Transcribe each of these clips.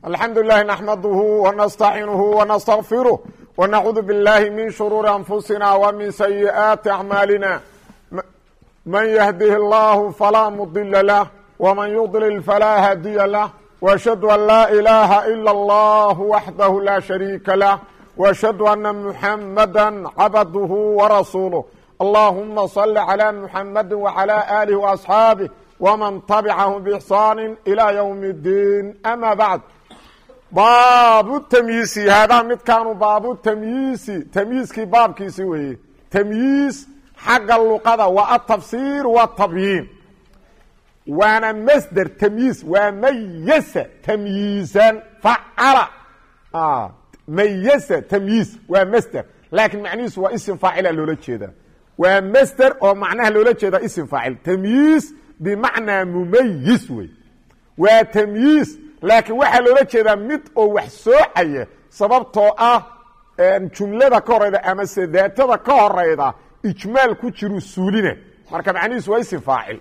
الحمد لله نحمده ونستعينه ونستغفره ونعوذ بالله من شرور أنفسنا ومن سيئات أعمالنا من يهده الله فلا مضل له ومن يضلل فلا هادي له وأشهد أن لا إله إلا الله وحده لا شريك له وأشهد أن محمدا عبده ورسوله اللهم صل على محمد وعلى آله وأصحابه ومن تبعهم بإحسان إلى يوم الدين أما بعد باب التمييز هذا متكان باب التمييز تمييزكي بابكيسي وهي تمييز حق اللغة والتفسير والتبيين وانا مصدر تمييز وميز تمييزا فعل ميز تمييز ومصدر لكن معنيه هو اسم فاعل لولا جيدا ومصدر او معناه لولا جيدا اسم فاعل تمييز بمعنى مميز وتمييز laakiin waxaa loola jeedaa mid oo wax soocaya sababtoo ah jumlada ka horeyda ama sadaatada ka horeyda ijmaal ku jiru suulina marka macnihiisu waa isim faacil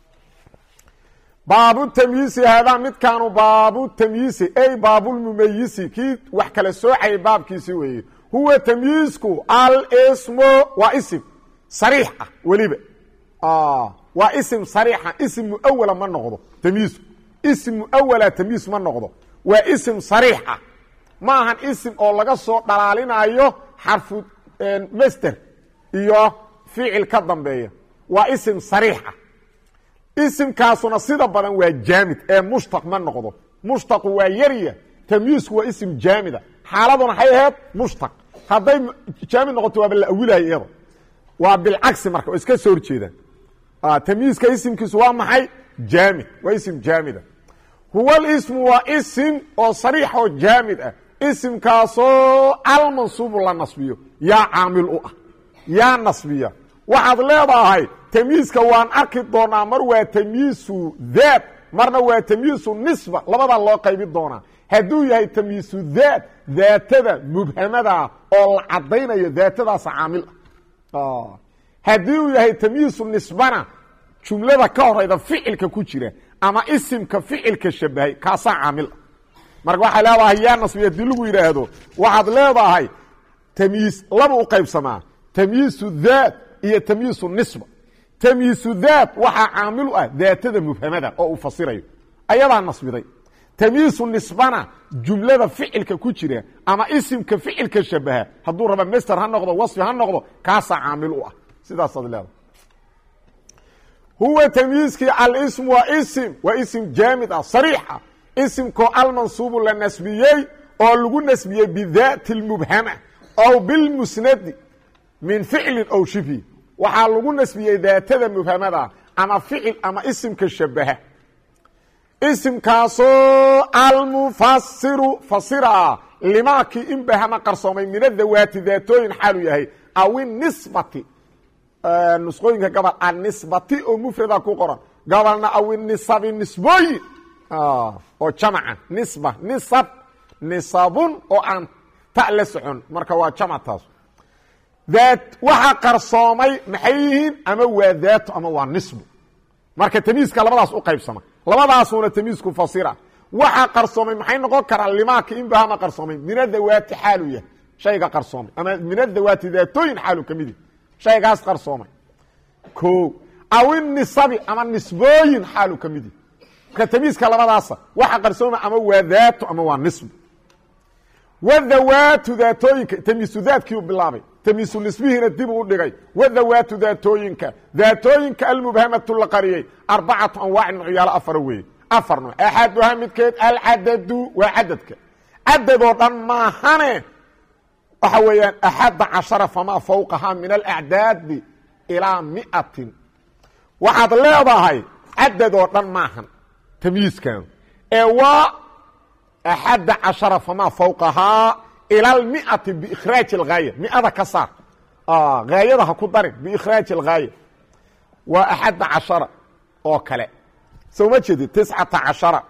baabu tamyiisi hada midkaanu baabu tamyiisi ay baabul mumayisi kii wax kala soocaya baabkiisi weeye huwa tamyiisku al ismu wa isim sariix ah waliba waa isim sariixa isim muawwala ma noqdo tamyiisku ism muawala tamyiis ma noqdo waa ism sariix ah ma ahan ism oo laga soo dhalaalinayo xarfu masder iyo ficil ka dambeeya waa ism sariix ah ismkaasuna sida badan waa jaamid ee mushtaq ma noqdo mushtaq waa yariya tamyiisku waa ism jaamida xaaladuna waxay ahayd mushtaq hadday jaamid noqoto waa la awilahay iyada waa bilcagsi marka oo iska soo horjeedaan tamyiiska ismkiisu waa maxay jaamid waa ism jaamida huwa اsmu waa ism oo sariix oo jaamid ah ismkaasoo almansuubu la nasbiyo yaa caamil u ah yaa nasbiya waxaad leedahay tamyiiska waan arki doonaa mar waa tamyiisu daat marna waa tamyiisu nisba labadaa loo qaybi doonaa hadduu yahay tamyiisu daat daatada mubhamadaa oo la cadaynayo daatadaasa caamil ah haddii uu yahay tamyiisu nisbana jumlada ka horeyda ficilka ku jira ama isimka ficilka shabahay kaasaa caamil marka waxaa leedahay yaa nasbiya hadii lagu yidhaahdo waxaad leedahay tamyiis laba u qaybsamaa tamyiisu daat iyo tamyiisu nisba tamyiisu daat waxaa caamil u ah daatada mubhamada oo uu fasirayo ayadaa nasbiday tamyiisu nisbana jumlada ficilka ku jira ama isimka ficilka shabaha hadduu raba master ha noqdo wasfi ha noqdo kaasaa caamil u ah sidaasaad leedahay huwa tamyiiskii alism waa ism jaamid ah sariix ah isimkoo almansuubu la nasbiyey oo lagu nasbiyey bidaati اlmubhama aw bilmusnadi min ficlin ow shibhi waxaa lagu nasbiyey daatada mubhamada ama ficil ama isimka shabaha isimkaasoo almufasiru fasira limaakii inbahama qarsoomay min adawaati daatooyin xaalu yahay aw inisbati nusqooyinka gabal anisbati oo mufrada ku qoran gabalna aw nisabi nisbooyin oo jamaca nisba nisab nisabun oo aan ta la socon marka waa jamac taas daat waxa qarsoomay maxay yihiin ama waa daato ama waa nisbu marka tamyiiska labadaas u qaybsama labadaasuna tamyiisku fasira waxa qarsoomay maxay noqon karaan limaaka inbahama qarsoomay min adawaati xaaluya shayga qarsoomay ama min adawaati daatooyin xaalu kamid shaygaas qarsoomay o aw nisabi ama nisbooyin xaalu ka midi marka tamyiiska labadaasa waxa qarsoomay ama waa daato ama waa nisb wadawaatu daatooyinka tamyiisu daadkiiu bilaabay tamyiisu nisbihiina dib u dhigay wadawaatu daatooyinka almubhamatu la qariyey arbacatu anwaacin nucyaalo afara weeye afar nuuc axaduhaa midkeed alcadadu waa cadadka cadadoo dhan maahane waxa weeyaan axada cashara famaa fawqahaa min alacdaadi ilaa miatin waxaad leedahay cadad oo dhan maahan tamyiiskan ee waa axada cashara famaa fawqahaa ila almiati biikhraaji algaaya miada ka saar gaayada ha ku darin biikhraaji algaaya waa axada cashara oo kale soo ma jeedid 19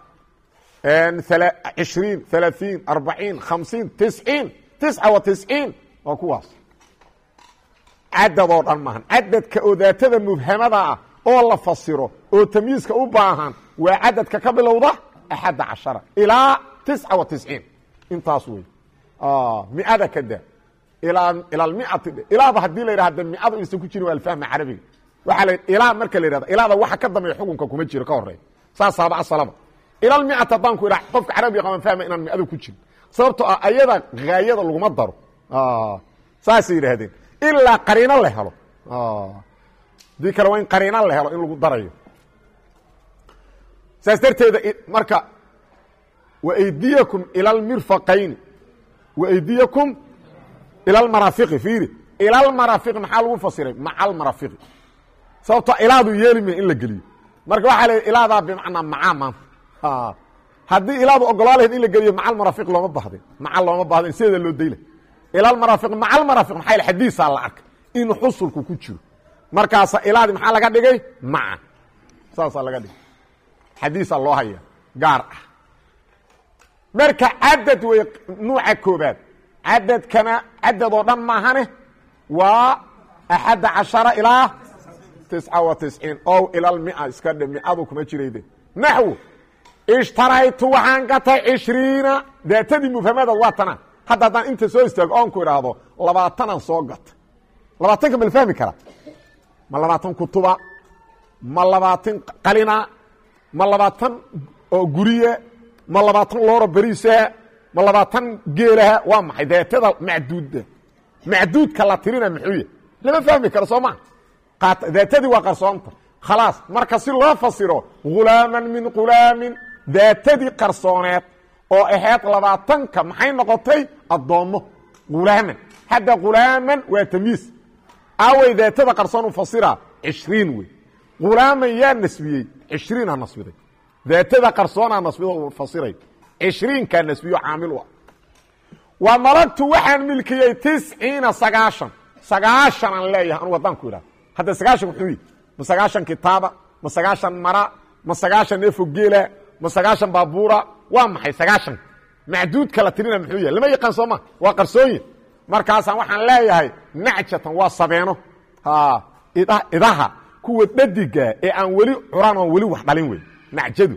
20 30 40 50 90 99 waa kuwaas cadad oo dhan maahan cadadka oo daatada mubhamada ah oo la fasiro oo tamyiiska u baahan waa cadadka ka bilowda 11 ilaa 99 intaas wey miada kada ilaa miati ilaaba hadii la yidhahda miada aysan ku jirin waa alfahma carabiga waxaa la ilaa marka la yidhahda ilaada waxa ka dambeeya xukunka kuma jiro ka horeeya saasaaba asalaba ilaa miata haddaan ku idhaha qofka carabiga qaban fahma inaan miada ku jirin sababtoo ah ayada haayada laguma daro saasay yidhaahdeen ilaa qariino la helo dii kale waa in qariino la helo in lagu darayo saas darteeda marka وأيديكم إلى المرفقين وأيديكم إلى المرافق فيري إلى المرافق maxaa lagu fasiray مع المرافق sababtoo ilaadu yeelime in la geliyo marka waxaa la ilaadaa bimacnaa maca maanta haddii ilaadu ogolaa lahayd in la geliyo maca almaraafiq looma bahdin maca looma bahdin sideeda loo dayla ila almaraafiq maca almaraafiq maxaa yidhi xadiisaa la arkay in xusulku ku jiro markaasa ilaadii maxaa laga dhigay maca saasaa laga dhigay xadiisaa loo haya gaar ah marka cadad wey nuuca koobaad cadadkana cadad oo dhan maahane waa 11 ilaa 99 ow ila 100 iska dhe miadu kuma jirayde naxwu ishtaraytu waxaan gatay 20 daatadii mufhamada waa tana hadda haddaan inta soo istaago oon ku idhaahdo 20an soo gata 20ka ma la fahmi karaa ma 20 kutuba ma 20 qalina ma 20 oo guriye ma 20 looro beriisa ma 20 geelaha waa maxay daatada macduudka la tirina muxuu lama fahmi karo soo ma daatadii waa qarsoonta khalaas marka si loo fasiro ghulaaman min ghulaamin daatadii qarsooneed oo ahayd 20ka maxay noqotay adoomo ghulaaman hadda ghulaaman waa tamyiis away daatada qarsoon u fasira 20 wey ghulaaman yaa nasbiyey 20 nasbiday daatada qarsoona nasbido uu fasiray 20 ka nasbiyo caamil wa malaktu waxaan milkiyay 90 sagaashan aan leeyahay anu wadan ku iraad hadda 90 wuxuu yiri ma 90 kitaaba ma 90 mara ma 90 neefo geela ma 90 baabuura waa maxay 90 macduud kala tirina muxuu yahay lama yaqaan sooma waa qarsoon markaas waxaan leeyahay nacjatan waa sabeeno idaha kuwa dhadiga ee aan wali curaan oo wali wax dhalin wey nacjadu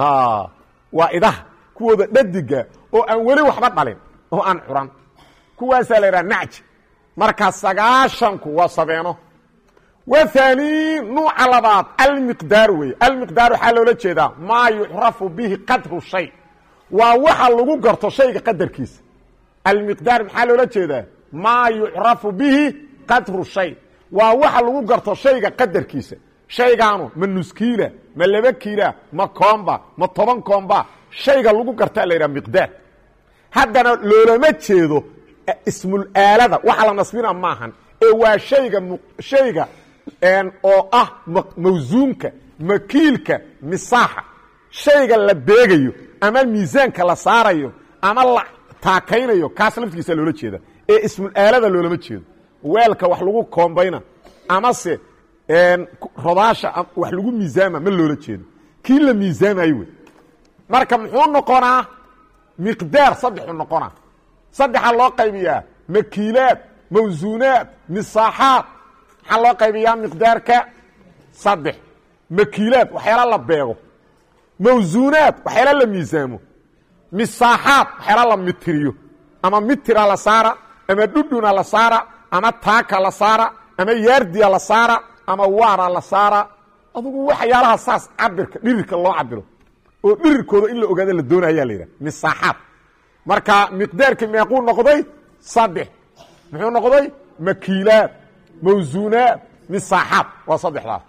waa idaha kuwooda dhadiga oo aan weli waxba dhalin oo aan curan kuwaasaa la yidhaha nacj marka 90ku waa sabeeno wathani nuuca labaad almiqdaar wey almiqdaar waxaa loola jeedaa maa yucrafu bihi qadru shay waa waxa lagu garto shayga qadarkiisa almiqdaar maxaa loola jeedaa maa yucrafu bihi qadru shay waa waxa lagu garto shayga qadarkiisa shaygaanu ma nuskiila ma 2 kiila ma koomba ma 10 koomba shayga lagu gartaa la yidhaha miqdaar haddana loolama jeedo ismul aalada waxa la nasbina maahan ee waa shayga oo ah mawsuunka makiilka misaaxa shayga la beegayo ama miisaanka la saarayo ama la taakaynayo kaas laftigiisa loola jeeda ee ismul aalada loolama jeedo weelka wax lagu koombayna ama se rodaasha wax lagu miisaama ma loola jeedo kii la miisaamayo wey marka muxuu noqonaa miqdaar saddexu noqonaa saddexa loo qaybiyaa makiilaad mawsuunaad misaaxaad maxaa loo qaybiyaa miqdaarka 3 makiilaad waxyaala la beego mawsuunaad waxyaala la miisaamo misaaxaad waxyaala la mitiriyo ama mitira la saara ama dhudhuna la saara ama taaka la saara ama yaardiya la saara ama waara la saara adugu waxyaalaha saas cabirka dhirirka loo cabiro oo dhirirkooda in la ogaado la doonayaa la yidhaha misaaxaad marka miqdaarkii meequu noqday 3 muxuu noqday makiilaad mawsuunaad misaaxaad waa 3daas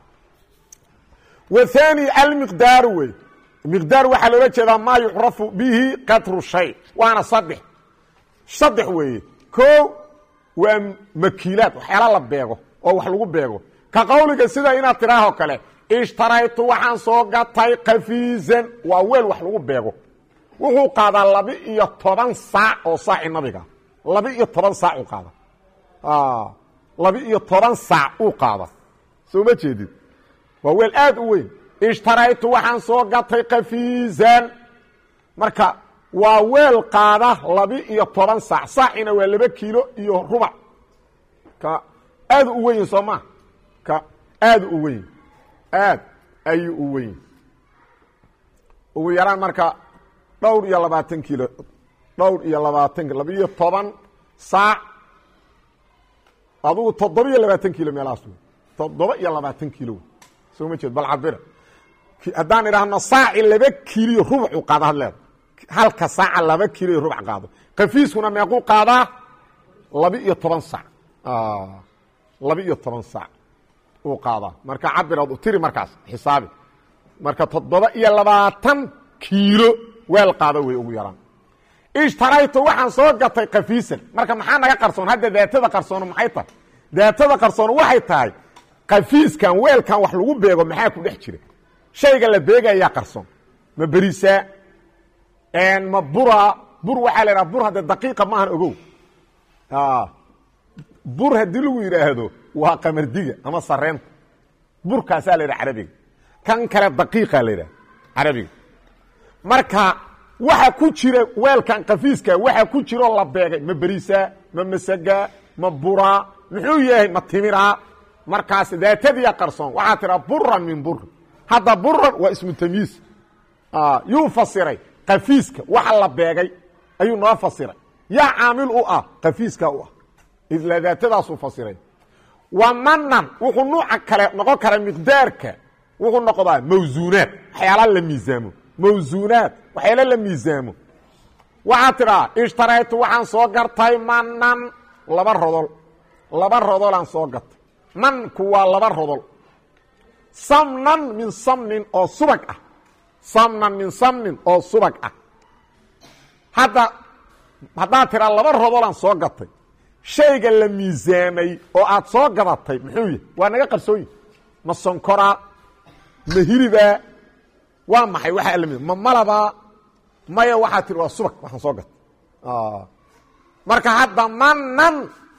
wathani almiqdaar wey miqdaar waxaa loola jeedaa maa yucrafu bihi qadru shay waana 3 weeye koo waa makiilaad waxyaala la beego oo wax lagu beego ka qowliga sida inaad tiraaho kale ishtaraytu waxaan soo gatay qafiizan waa weel wax lagu beego wuxuu qaadaa 12 saac oo saaci nabiga 12 saac uu qaada 12 saac uu qaada soo ma jeedid waa weel aad u weyn ishtaraytu waxaan soo gatay qafiizan marka waa weel qaada 12 saac saacina waa 2 kiilo iyo rubac ka aad u weyn sooma ka aad u weyn aad ayuu u weyn ugu yaraan marka dhowr iyo 20 kiilo dhowr iyo 20 12 saac adugu 7 kiilo meelaas 7 kiilo soo ma jeed bal cabira haddaan idhaahno saaci 2 kiilo rubuc qaada hadleed halka saaca 2 kiilo rubuc qaado qafiiskuna meequu qaadaa 12 saac 12 saac uu qaadaa marka cabiraad u tiri markaas xisaabi marka 7 kiilo weel qaado way ugu yaraan ishtaraytu waxaan soo gatay qafiisan marka maxaa naga qarsoon hadda daatada qarsoon maxay tahay daatada qarsoon waxay tahay qafiiskan weelkan wax lagu beego maxaa ku dhex jira shayga la beegaya qarsoon ma bariisa ma bura bur waxa la yiraahdaa bur hada daqiiqa ma ahan ogow bur hadii lagu yiraahdo waa qamardiga ama sareenta burkaas la yiraahdaa carabiga kan kale daqiiqa la yiraahdaa carabiga marka waxa ku jira weelkan qafiiska waxa ku jiro la beegay ma bariisa ma masaga ma bura muxuu yahay ma timira markaas daatadiya qarsoon waxa tira burran min bur hada burran waa ismu tamyiis yuu fasiray qafiiska waxa la beegay ayuu noo fasiray yaa caamil u ah qafiiska u ah idla daatadaas uu fasiray wa mannan wuxuu nooca kale noqon kara miqdaarka wuxuu noqdaa mawzuunaat waxyaala la miisaamo mawzuunaat waxyaala la miisaamo waxa tira ishtaraytu waxaan soo gartay mannan 2 rodol aan soo gatay manku waa 2 rodol samnan min samnin oo subag ah samnan min samnin oo subag ah haddaa tira 2 rodol aan soo gatay shayga la miisaamay oo aad soo gadatay muxuu yahay waa naga qarsoon ma sonkora ma hiriba waa maxay waxa la mid ma malaba maya waxa tiri waa subag waxaan soo gatay marka hadda mannan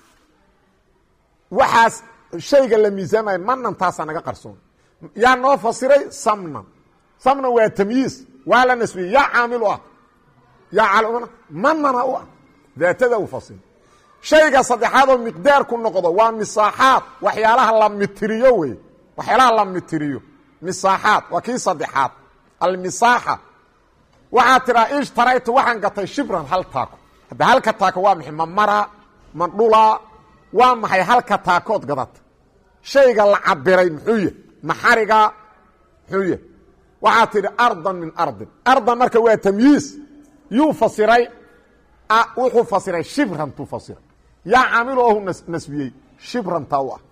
waxaas shayga la miisaamay mannan taasa naga qarsoon yaa noo fasiray samnan waa tamyiis waa la nasbiyey yaa caamil u ah yaa calumana mannana u ah daatada u fasir shayga saddexaad oo miqdaarku noqdo waa misaaxaad waxyaalaha la mitiriyo wey waxyaalaha la mitiriyo misaaxaad waa kii saddexaad almisaaxa waxaa tiraa ishtaraytu waxaan gatay shibran hal taako hadda halka taako waa maxay ma mara ma dhula waa maxay halka taakood gadata shayga la cabiray muxuu yahay maxariga muxuu yahay waxaa tidhi ardan min ardin ardan marka waa tamyiis yuu fasiray wuxuu fasiray shibran tuu fasiray yaa caamilu ohu nasbiyey shibrantaa u ah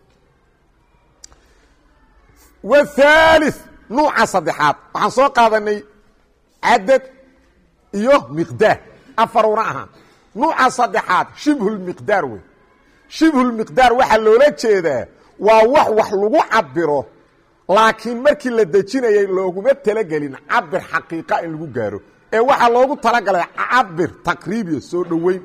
wathaalith nuuca saddexaad waxaan soo qaadanay cadad iyo miqdaar afaruna ahaan nuuca saddexaad shibhulmiqdaar wey shibhulmiqdaar waxaa loola jeedaa waa wax lagu cabiro laakiin markii la dejinayay looguma talagelin cabir xaqiiqa in lagu gaaro ee waxaa loogu talagalay cabir taqriibiya soo dhoweyn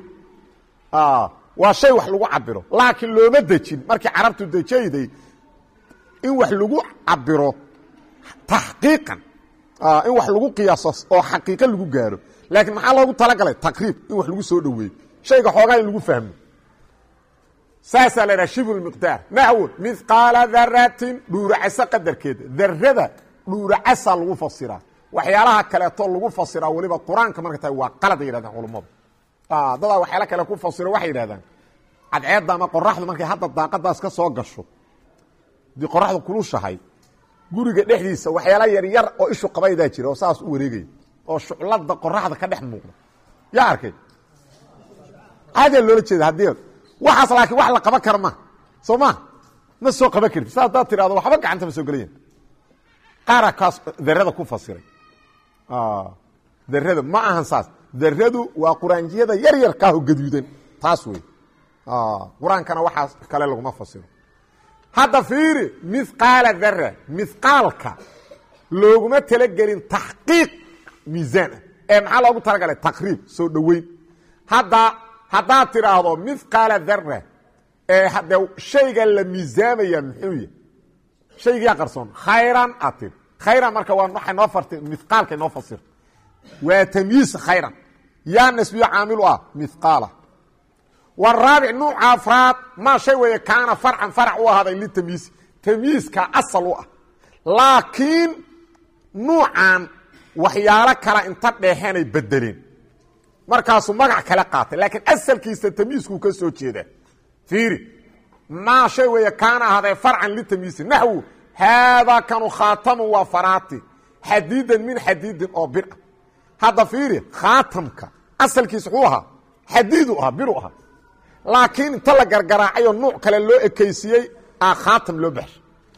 waa shay wax lagu cabiro laakiin looma dejin markii carabtu dejayday in wax lagu cabiro taxqiiqan in wax lagu qiyaaso oo xaqiiqa lagu gaaro laakiin maxaa loogu talagalay taqriib in wax lagu soo dhoweeyo shayga xoogaa in lagu fahmo saasaa la yidhaha shibhulmiqdaar naxwun mihqaala daratin dhuuracasa qadarkeeda darada dhuuracasaa lagu fasiraa waxyaalaha kaleeto lagu fasiraa weliba qur-aanka marka tahay waa qalada yidhahdaan culammadu dadaa waxyaala kale ku fasiro waxay yidhahdaan cadceedda ama qoraxdu markay hadda daaqadaas ka soo gasho dii qoraxdu kulushahay guriga dhexdiisa waxyaala yaryar oo ishu qabaydaa jira oo saas u wareegaya oo shuclada qoraxda ka dhex muuqda yaa arkay caadiya loola jeeda haddii waxaas laakiin wax la qaban kara ma soo ma ma soo qaban karti saas daad tirahdo waxba gacanta ma soo gelayan qaara kaas darada ku fasiray darada ma ahan saas daradu waa quraanjiyada yaryarka oo gaduudan taas wey quraankana waxaas kale laguma fasiro hadda fiiri mithqaala dharra mithqaalka looguma talagelin taxqiiq miisaan ee maxaa loogu talagalay taqriib soo dhoweyn haddaad tiraahdo mithqaala dharra ee hadda shayga la miisaamaya muxuu yahay shaygiyaa qarsoon khayran aad tiri khayran marka waa waxay noo fartay mithqaalkay noo fasir waa tamyiis khayran yaa nasbiyo caamilu ah mithqaala والرابع نوع أفراد ما شيء وكان فرعا فرع وهذا اللي تمييز كأصل وقع لكن نوعا waxyaalo kale inta dheeheenay bedeleen markaasuu magac kale qaatay laakiin asalkiisa tamyiisku ka soo jeeda fiiri maa shay weeye kaana ahaday farcan litamyiisi naxwu haadaa kanu khaatamu waa faraati xadiidan min xadiidin oo bir ah hadda fiiri khaatamka asalkiisa wuxuu ahaa xadiidu ahaa biru ahaa laakiin inta la gargaraacayoo nuuc kale loo ekaysiiyey khaatam loo baxshay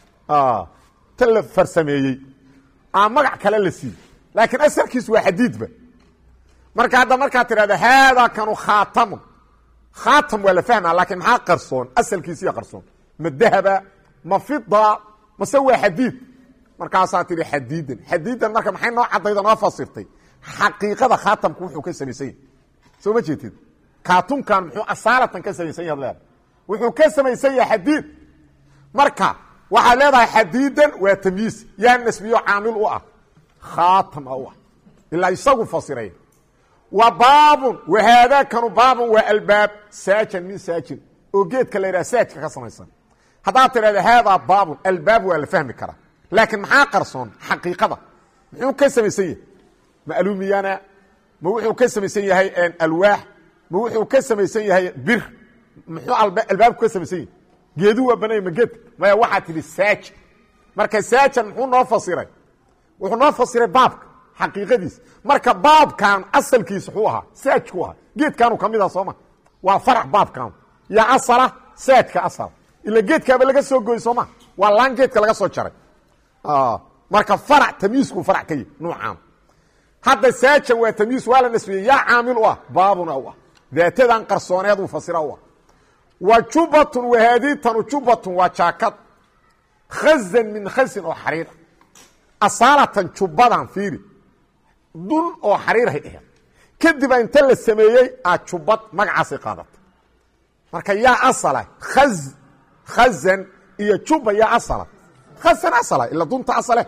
ta la farsameeyey magac kale la siiyey laakiin asalkiisu waa xadiidba marka hadda markaad tidhahda haadaa kanu khaatamu khaatam waa la fahmaa laakiin maxaa qarsoon asalkiisiya qarsoon ma dahaba ma fida mase waa xadiid markaasaa tidhi xadiidan xadiidan marka maxay noo caddayda noo fasirtay xaqiiqada khaatamku wuxuu ka samaysan yahay soo ma jeetid kaatunkan muxuu asaalatan ka samaysan yahay leeda wuxuu ka samaysan yahay xadiid marka waxaad leedahay xadiidan waa tamyiis yaa nasbiyo caamil u ah khaatam u ah ilaa isagu fasiray wa baabun wahaada kanu baabun waa albaab saajan min saajin oo geedka la yidhaha saajka ka samaysan haddaad tidhahda haadaa baabun albaab waa la fahmi karaa laakiin maxaa qarsoon xaqiiqada muxuu ka samaysan yahay ma alumiyana ma wuxuu ka samaysan yahay alwaax ma wuxuu ka samaysan yahay bir muxuu albaabku ka samaysan yahay geedu waa banaya ma geedka maya waxaa tidhi saaji marka saajan muxuu noo fasiray wuxuu noo fasiray baabka xaqiiqadiisa marka baabkan asalkiisa wuxuu ahaa saajku ahaa geedkaanu ka mid ah sooma waa farac baabkan yaa asala saajka asala ila geedkaaba laga soo gooy sooma waa laan geedka laga soo jaray marka farac tamyiisku farac ka yihi nuucaan hadda saajan waa tamyiis waa la nasbiyey yaa caamil u ah baabuna u ah daatadan qarsooneed uu fasira u ah wa jubatun wahaadiitanu jubatun waa jaakad khazan min khazin oo xariir asaalatan jubbadan fiiri dun oo xariirhay aheed kadiba inta la sameeyey jubbad magacaasay qaadata marka yaa asala khazan iyo jubba yaa asala khazan asala ila dunta asale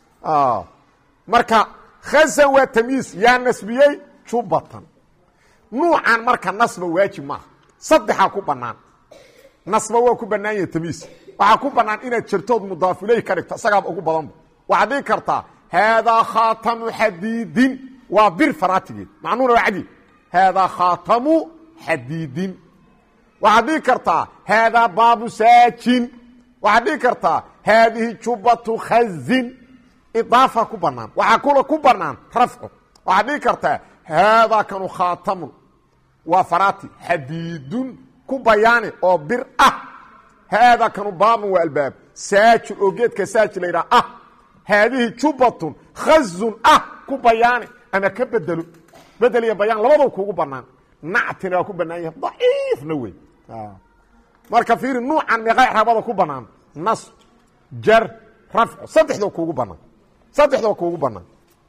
marka khazan waa tamyiis yaa nasbiyey jubbatan nuucan marka nasba waajib maaha saddexaa ku bannaan nasba waa ku bannaan yahay tamyiis waxaa ku bannaan inaad jirtood mudaaf ileyh ka dhigto isagaaba ugu badanba waxaad dhigi kartaa haadaa khaatamu xadiidin waa bir faraatigeed macnuuna waa cadi haadaa khaatamu xadiidin waxaad dhigi kartaa haadaa baabu saajin waxaad dhigi kartaa haadihi jubbatu khazin idaafa ku bannaan waxaa kula ku bannaan rafcu waxaad dhigi kartaa haadaa kanu khaatamun waa faraati xadiidun ku bayaani oo bir ah haadaa kanu baabun waa albaab saajin oo geedka saaji la yidhaha ah haadihi jubbatun khazun ku bayaani ama ka bedelo bedel iyo bayaan labadoo kuugu bannaan nactina waa ku bannaan yahay daciifna wey marka fiiri nuucan meeqay rabada ku bannaan nas jar rafcu saddexdoo kuugu bannaan saddexdoo kuugu bannaan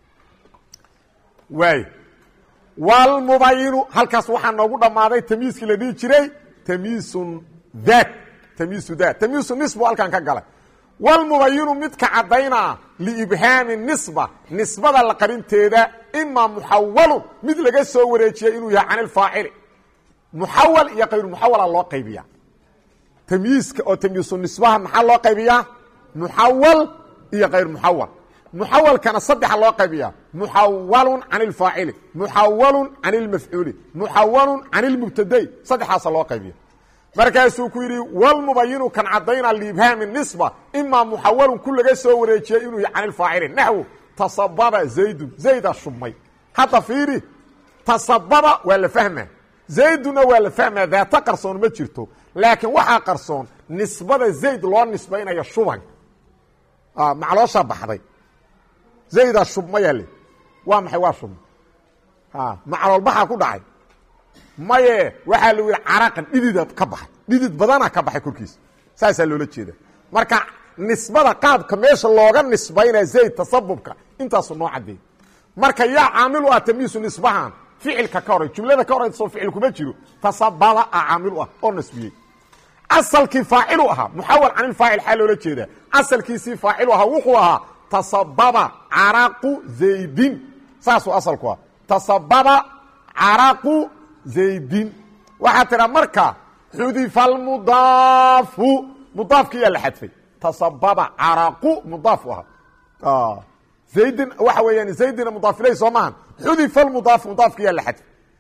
waay walmubayinu halkaas waxaa noogu dhammaaday tamyiiskii la dhihi jiray tamyiisun daat tamyiisu daat tamyiisu nisbu halkan ka galay walmubayinu midka caddaynaa liibhaami nisba nisbada la qarinteeda imaa muxawalun mid laga soo wareejiyey inuu yahay can ilfaacili muxawal iyo kayru muxawala loo qaybiya tamyiiska oo tamyiisu nisbaha maxaa loo qaybiyaa muxawal iyo kayr muxawal muxawalkana saddexa loo qaybiyaa muxawalun can ilfaacili muxawalun can ilmafcuuli muxawalun can ilmubtadai saddexaasa loo qaybiya markaasuu ku yidhi walmubayinu kan cadayna liibhaami nisba imaa muxawalun ku laga soo wareejiyey inuu yahay can ilfaacili naxwu tasababa zaydun zayda shubmay hadda fiiri tasababa waa la fahmaa zayduna waa la fahmaa daata qarsoon ma jirto laakiin waxaa qarsoon nisbada zayd loo nisbaynayo shuban maclooshaa baxday zaydaa shubmaya le waa maxay waa shubma macloolbaxaa ku dhacay maye waxaa la yihi caraqan dhidida ka baxay dhidid badana ka baxay korkiisa saasaa loola jeeda marka nisbada qaabka meesha looga nisbaynaya zayd tasabubka intaasu noo caddeey marka yaa caamil u ah tamyiisu nisbahan ficilka ka horay jumlada ka horayso ficil kuma jiro tasababa caamil u ah oo nasbiyey asalkii faacilu ahaa muxawal can ilfaacil xaa loola jeedaa asalkiisii faacilu ahaa wuxuu ahaa tasababa caraqu zaydin saasuu asalku ah tasababa caraqu zaydin waxaa tidhaa marka xudifa almudaafu mudaafkiyaa la xadfay tasababa caraqu mudaafu ahaa zaydin waxa weeyaan zaydina mudaaf ilayhi soomaan xudifa almudaaf mudaafka yaa la xadf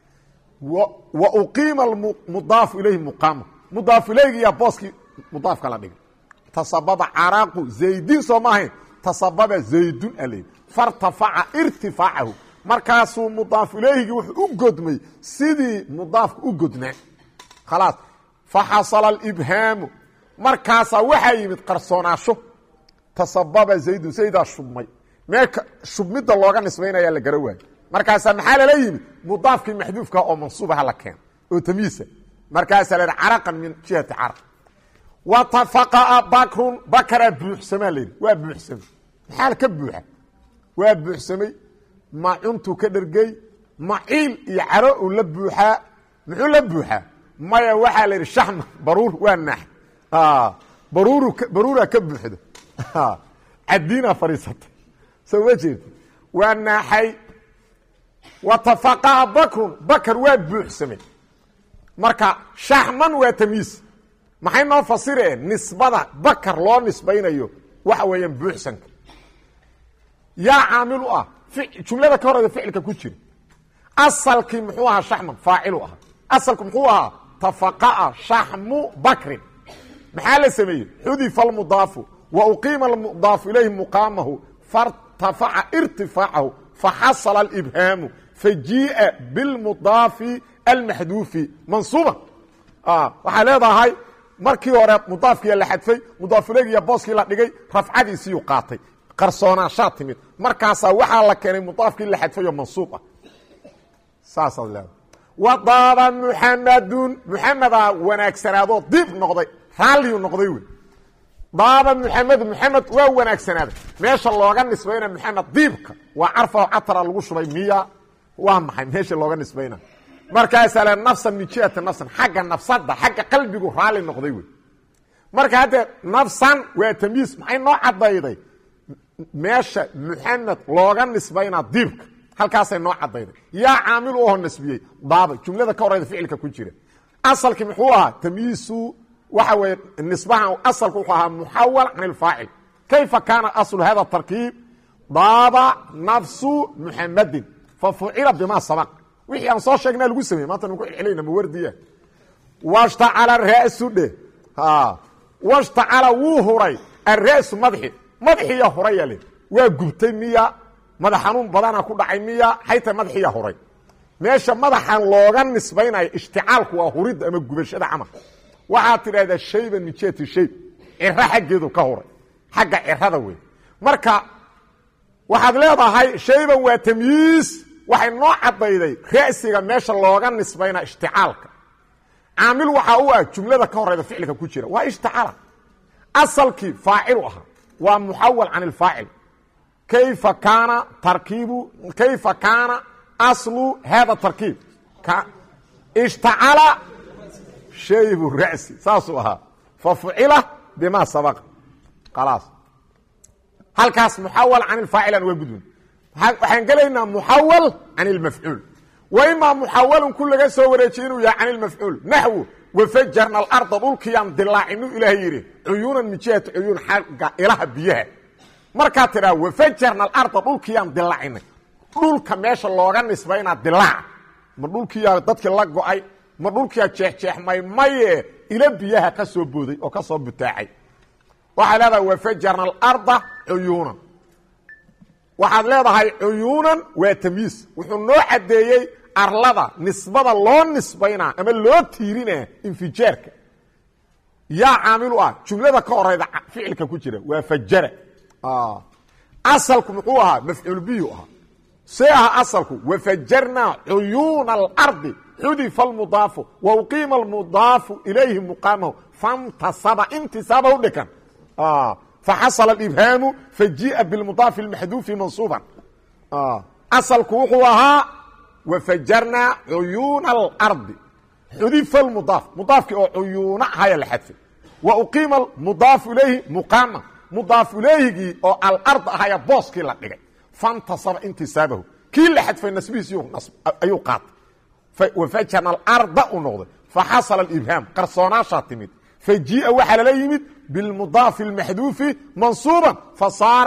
wa uqiima almudaafu ilayhi muqaama mudaaf ilayhi yaa booskii mudaafka la dhigay tasababa caraaqu zaydin soo maahayn tasababa zaydun alayhi fartafaca irtifaacahu markaasuu mudaaf ilayhigii wuxuu u godmay sidii mudaafka u godnaa khalaas faxasala alibhaamu markaasaa waxaa yimid qarsoonaasho tasababa zaydun zaydaa shubmay meelka shubmidda looga nisbaynayaa la gara waayo markaasaa maxaa lala yimid mudaafkii maxduufka oo mansuubaha la keena oo tamiisa markaasaa la caraqan min jihati caraq watafaqaa bakrun bakraa buuxsamaa layidhi waa buuxsamay maxaa ka buuxa waa buuxsamay macuntuu ka dhergey maciil iyo caro uu la buuxaa muxuu la buuxaa maya waxaa la yidhi shaxma baruur waa naax baruuraa ka buuxda cadiinaa fadhiisatay soo ma jeedi waa naaxay watafaqaa bakrun bakar waa buuxsamay marka shaxman waa tamyiis maxay noo fasireen nisbada bakar loo nisbaynayo waxa weeyaan buuxsanka yaa caamil u ah jumlada ka horeyda ficilka ku jira asalkii muxuu ahaa shaxman faacilu ahaa asalku muxuu ahaa tafaqa'a shaxmu bakrin maxaa la sameeyey xudifa almudaafu wa uqiima almudaafu ilayhi muqaamahu fartafaca irtifaacahu faxasala alibhaamu fajii'a bilmudaafi almaxduufi mansuuban waxaa leedahay markii hore mudaafkiiya la xadfay mudaafulegiya booskii la dhigay rafcadiisiiyuu qaatay qarsoonaashaa timid markaasaa waxaa la keenay mudaafkii la xadfayoo mansuub ah saasaad leedahay wadaaba muxamadun muxamedaa wanaagsanaadoo diib noqday raalliyuu noqday wey daaba muxamedu muxamed waa wanaagsanaaday meesha looga nisbayna muxamed diibka waa carfao catara lagu shubay miya waa maxay meesha looga nisbayna markaasaa le nafsan min jihati nafsan xagga nafsada xagga qalbigu raalli noqday wey marka haddee nafsan waa tamyiis maxay noo cadayday meesha muxamed looga nisbaynaa diibka halkaasay noo cadayday yaa caamil u aho nasbiyey daaba jumlada ka horeyda ficilka ku jira asalkii muxuu ahaa tamyiisu waxa weye nisbahan asalku wuxuu ahaa muxawal can ilfaacil kayfa kaana aslu hada tarkiib daaba nafsu muxamadin fafucila bima sabaq wixii aan soo sheegnaa lagu sameyey maanta nuku celcelayna ma wardiya washtacala ra'su dheh washtacala wuu huray ara'su madaxiya huraya le waa gubtay miya madax xanuun badana ku dhacay miya xayta madaxiya huray meesha madaxan looga nisbaynayo ishticaalku waa huridda ama gubashada camal waxaad tidhahdaa shayban min jihati shayb ciro xaggeedu ka huray xagga cirada wey marka waxaad leedahay shayban waa tamyiis waxay noo cadayday ra'siga meesha looga nisbaynaa ishticaalka caamil waxaa u ah jumlada ka horeyda ficilka ku jira waa ishticaala asalkii faacilu ahaa waa muxawal can ilfaacil kayfa kaana aslu hada tarkiib ishtacala shaybu ra'si saasuu ahaa fafucila bima sabaqa khalaas halkaas muxawal can ilfaacilan waa gudun waxaan gelaynaa muxawal can ilmafcuul wa imaa muxawalun ku laga soo wareejiye inuu yahay can ilmafcuul naxwu wafajarna alarda dhulkiyaan dilaacinu ilaahay yidhi cuyuunan min jihati cuyuun xagga ilaha biyaha markaad tidhaa wafajarna alarda dhulkiyaan dilaacinay dhulka meesha looga nisbaynaa dilaaca ma dhulkiyaa dadkii la go-ay ma dhulkiyaa jeexjeexmay maye ila biyaha ka soo booday oo ka soo butaacay waxaad leedahay wafajarna alarda cuyuunan waxaad leedahay cuyuunan waa tamyiis wuxuu noo caddeeyey arlada nisbada loo nisbaynaa ama loo tiirinaa infijaarka yaa caamilu ah jumlada ka horeyda ficilka ku jira waa fajara asalku muxuu ahaa mafcuul biyu ahaa see aha asalku wafajarnaa cuyuuna alardi xudifa almudaafu wa uqiima almudaafu ilayhi muqaamahu famtasaba intisaaba u dhikan faxasala alibhaamu fajii'a bilmudaafi almaxduufi mansuuban asalku wuxuu ahaa wafajarnaa cuyuuna alardi xudifa almudaaf mudaafkii oo cuyuuna ahaya la xadfay wa uqiima mudaafu ilayhi muqaama mudaaf ilayhigii oo alard ahaya booskii la dhigay fantasaba intisaabahu kii la xadfay nasbihiisi ayuu qaatay wafajarna alarda u noqday faxasala alibhaam qarsoonaashaa timid fajii'a waxaa lala yimid bilmudaafi almaxduufi mansuuban fasaara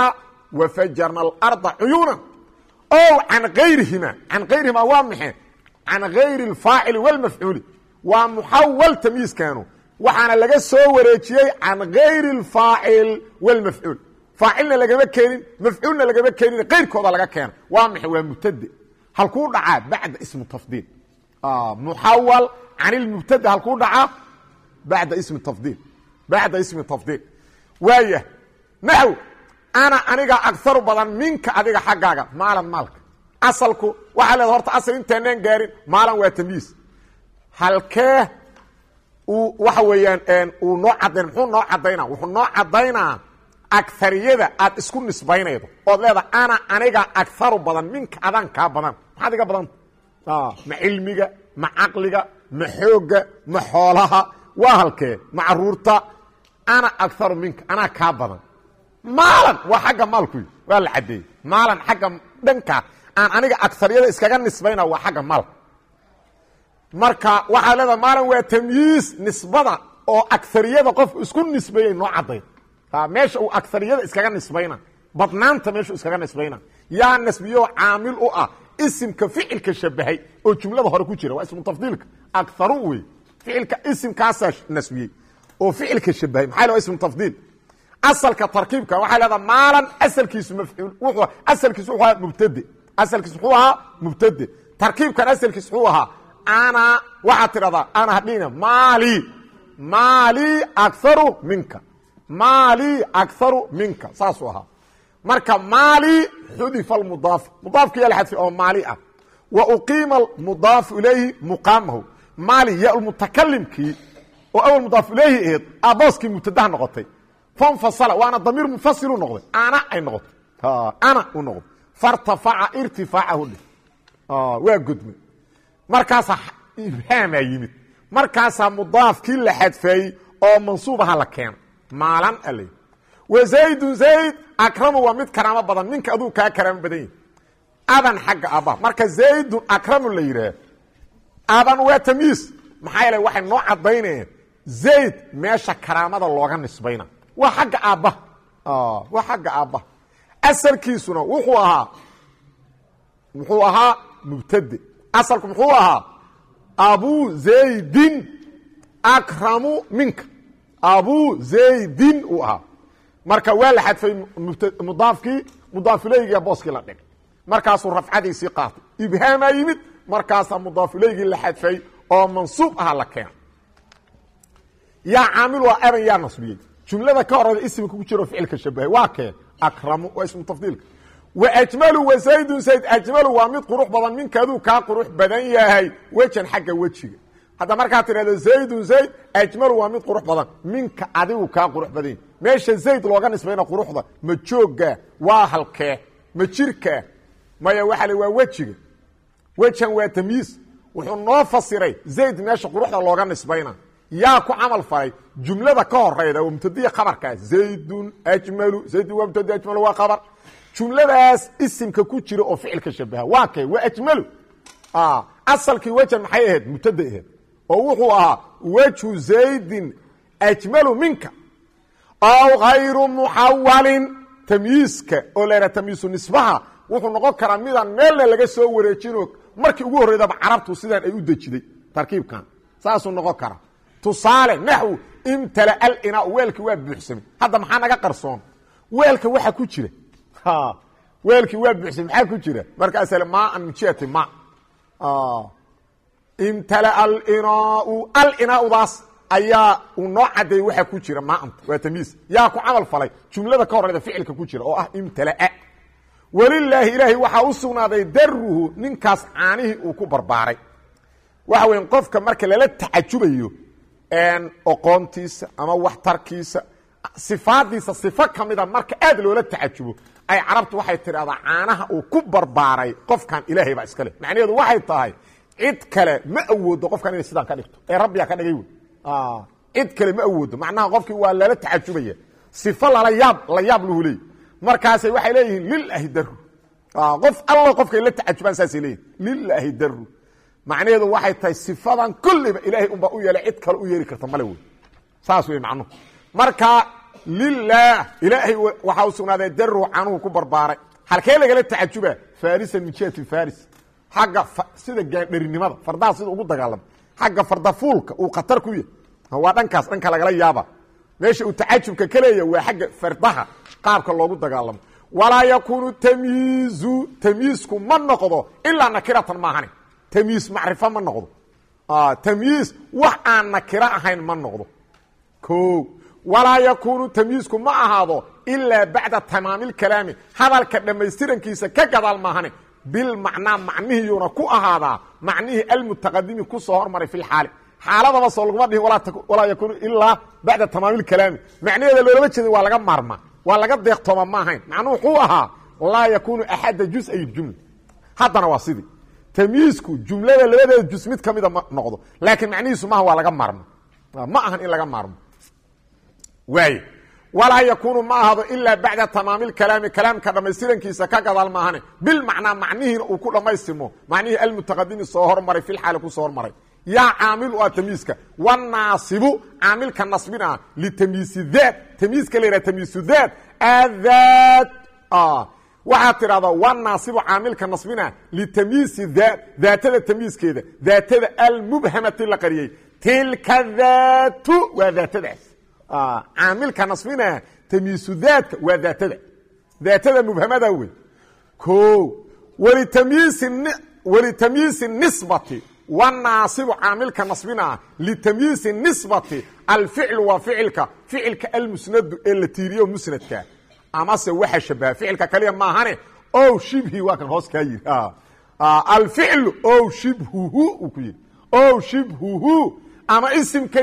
wafajarna alarda cuyuuna o can gayrihima waa maxe can gayri اlfaacili wاlmafcuuli waa muxawal tamyiiskanu waxaana laga soo wareejiyey can gayri اlfaacil wاlmafcuul faacilna lagama keenin mafcuulna lagama keenin kayrkooda laga keena waa maxe waa mubtade halkuu dhacaa bacda ismu tafdiil muxawal can ilmubtada halkuu dhacaa bacda ismi tafdiil waaya naxw ana aniga agaru badan minka adiga xaggaaga maalan maalka asalku waxaa leeda horta asal intaanaan gaarin maalan waa tamyiis halkee waxa weeyaan uu noo cadayn muxuu noo cadaynaa wuxuu noo cadaynaa agariyada aad isku nisbaynaydo ood leeda ana aniga agaru badan minka adaan kaa badan maxaad iga badanta ma cilmiga ma caqliga ma xooga ma xoolaha waa halkee ma caruurta ana agaru minka anaa kaa badan maalan waa xagga maalku waa la cadeeyey maalan xagga dhanka aan aniga agariyada iskaga nisbayna waa xagga maalka marka waxaa leeda maalan waa tamyiis nisbada oo agariyada qofku isku nisbeeyey noo cadayn meesha uu agariyada iskaga nisbayna badnaanta meeshu iskaga nisbayna yaa nasbiyo caamil u ah isimka ficilka shabahay oo jumlada hore ku jira waa ismu tafdiilka agaru wey ficilka isimkaasaa nasbiyey oo ficilka shabahay maxaa la ismu tafdiil asalka tarkiibka waxaa leedaha maalan asalkiisu mafcuul asalkiisu wuxuu ahaa mubtade asalkiisu muxuu ahaa mubtade tarkiibkan asalkiisu wuxuu ahaa ana waxaad tidhahdaa ana hadhina maali agaru minka maali agaru minka saasuu ahaa marka maali xudifa almudaaf mudaafkiyaa la xadfay oo maali ah wa uqiima mudaafu ilayhi muqaamahu maali ya mutakalimkii oo awal mudaaf ilayhi aheed abooskii mubtadaha noqotay fanfasala waana damiir munfasilu noqday ana ay noqotay ana u noqday fartafaca irtifaacahu dhe waa gudmay markaasaa ibhaamaa yimid markaasaa mudaafkii la xadfeeyey oo mansuubaha la keena maalan al wa zaydun zayd akramu waa mid karaamo badan ninka aduu kaa karaamo badan yahi adan xagga aabbaha marka zaydun akramu la yidhaah adan waa tamyiis maxaa yeele waxay noo cadaynayeen zayd meesha karaamada looga nisbayna waa xagga aabbaha waa xagga aabbaha asalkiisuna wuxuu ahaa mubtade asalku muxuu ahaa abu zaydin akramu minka abu zaydin uu ahaa marka waa la xadfay mudaafkii mudaafileygiiya booskii la dhigay markaasuu rafcadiisii qaatay ibhaamaa yimid markaasaa mudaafileygii la xadfay oo mansuub aha la keena yaa caamil waa eran yaa nasbiyey jumlada ka horeyda ismika ku jiro ficilka shabahay waa keen akramu waa ismu tafdiilka waajmalu wa zaydun zayd ajmalu waa mid qurux badan minkaaduu kaa qurux badan yahay wejan xagga wejiga hadda markaad tidhahdo zaydun zayd ajmalu waa mid qurux badan minka adigu kaa qurux badan yahay meesha zayd looga nisbayna quruxda ma joogga waa halkee ma jirka maya waxa le waa wejiga wejan waa tamyiis wuxuu noo fasiray zayd meesha quruxda looga nisbayna yaa ku camal falay jumlada ka horeyda oo mubtadiya khabarkaa zaydun ajmalu zaydun waa mubtadi ajmalu waa khabar jumladaas isimka ku jira oo ficilka shabaha waa kay waa ajmalu asalkii wejan maxay ahayd mubtada ahayd oo wuxuu ahaa wajhu zaydin ajmalu minka aw hayru muxawalin tamyiiska oo leedaha tamyiisu nisbaha wuxuu noqon karaa midaan meelna laga soo wareejino markii ugu horreydaba carabtu sidaan ay u dejiday tarkiibkan saasuu noqon karaa tusaale naxw imtala alina weelkii waa buuxsamay hadda maxaa naga qarsoon weelka waxa ku jira weelkii waa buuxsamay maxaa ku jira markaasale maan mujiyati ma imtala alinaaudaas ayaa uu noo cadeeyey waxa ku jira maanta waa tamyiis yaa ku camal falay jumlada ka horeyda ficilka ku jira oo ah imtalaa walilaahi ilaahay waxaa u sugnaaday daruhu ninkaas caanihii uu ku barbaaray waxa weya qofka marka lala tacajubayo oqoontiisa ama waxtarkiisa sifaadiisa sifo kamida marka aad loola tacajubo ay carabtu waxay tidhahdaa caanaha uu ku barbaaray qofkan ilaahay baa iska leh macnaheedu waxay tahay cid kale ma awoodo qofkan inay sidaan ka dhigto ee rabbiyaa ka dhigay wey cid kale ma awoodo macnaha qofkii waa lala tacajubaya sifo la yaab lahu leey markaasay waxay leeyihiin lilaahi daru qof alla qofkay la tacajubaan saasay leeyihin lilaahi daru macnaheedu waxay tahay sifadan kulliba ilaahay unbaa u yeelay cid kale u yeeri karta male wey saas wey macnuhu marka lilah ilaahay waxaa u sugnaaday daru canuhu ku barbaaray halkee lagala tacajuba farisan min jihati faris xagga sida gaandharinimada fardaha sida ugu dagaalamo xagga fardafuulka uu khatar ku yahay waa dhankaas dhanka lagala yaaba meesha uu tacajubka ka leeyahay waa xagga fardaha qaabka loogu dagaalamo walaa yakuunu tamyiisku ma noqdo ilaa nakiratan maahane tamyiis macrifo ma noqdo tamyiis wax aan nakiro ahayn ma noqdo o walaa yakuunu tamyiisku ma ahaado ilaa bacda tamaamilkalaami hadalka dhammaystirankiisa ka gadaal maahane bilmacnaa macnihiyuuna ku ahaadaa macnihii almutaqadimi ku soo hormaray fi lxaali xaaladaba soo laguma dhihin walaa yakuunu ilaa bacda tamaamilkalaami macnaheeda loolama jeedin waa laga maarmaa waa laga deeqtooma ma ahayn macnuhu wuxuu ahaa laa yakuunu axada jusay jumla haddana waa sidii tamyiisku jumlada labadeeda jus mid ka mida ma noqdo laakiin macnihiisu maaha waa laga maarmo ma ahan in laga maarmo waay walaa yakuunu ma ahado ilaa bacda tamaamilkalaami kalaamka dhammaystirankiisa ka gadaal maahane bilmacnaa macnihiina uu ku dhammaystirmo macnihii almutaqadimi soo hormaray filxaali ku soo hormaray yaa caamil u ah tamyiiska wanaasibu caamilka nasbina litamyiisi daat tamyiiska la yidhaha tamyiisu daat adaat waxaad tidhahdaa wanaasibu caamilka nasbina litamyiisi daat daatada tamyiiskeeda daatada almubhamati la qariyey tilka daatu waa daatadaas caamilka nasbina tamyiisu daadka waa daatada mubhamada wey o walitamyiisi nisbati wanaasibu caamilka nasbina litamyiisi nisbati alficlu waa ficilka almusnadu ee la tiiriyo musnadka amase waxa shabaha ficilka kaliya maahane o shibhi waa kan hoos kaa yiri alficlu o shibhuhu uu ku yidhi o shibhuhu ama isimka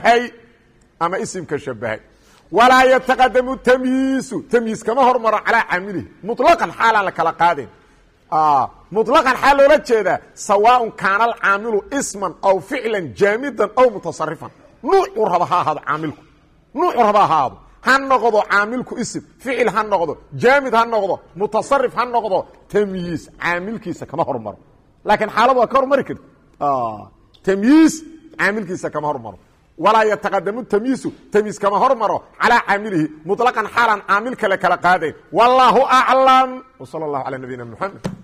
shabahay walaa yataqadamu tamyiisu tamyiis kama hormaro calaa caamilihi muطlaqan xaalaan la kala qaadayn muطlaqan xaal loola jeedaa sawaaءun kaana alcaamilu isman aw ficlan jaamidan aw mutasarifan nuucuu raba ha ahaado caamilku nuucuu raba ahaado ha noqdo caamilku isim ficil ha noqdo jaamid ha noqdo mutasarif ha noqdo tamyiis caamilkiisa kama hormaro laakiin xaalad waa ka hormari karti tamyiis caamilkiisa kama hormaro walaa yataqadamu tamyiisu tamyiis kama hormaro calaa caamilihi muطlaqan xaalan caamil kale kala qaadayn wallaahu aclam wsala اllahu calى nabiyina mxamed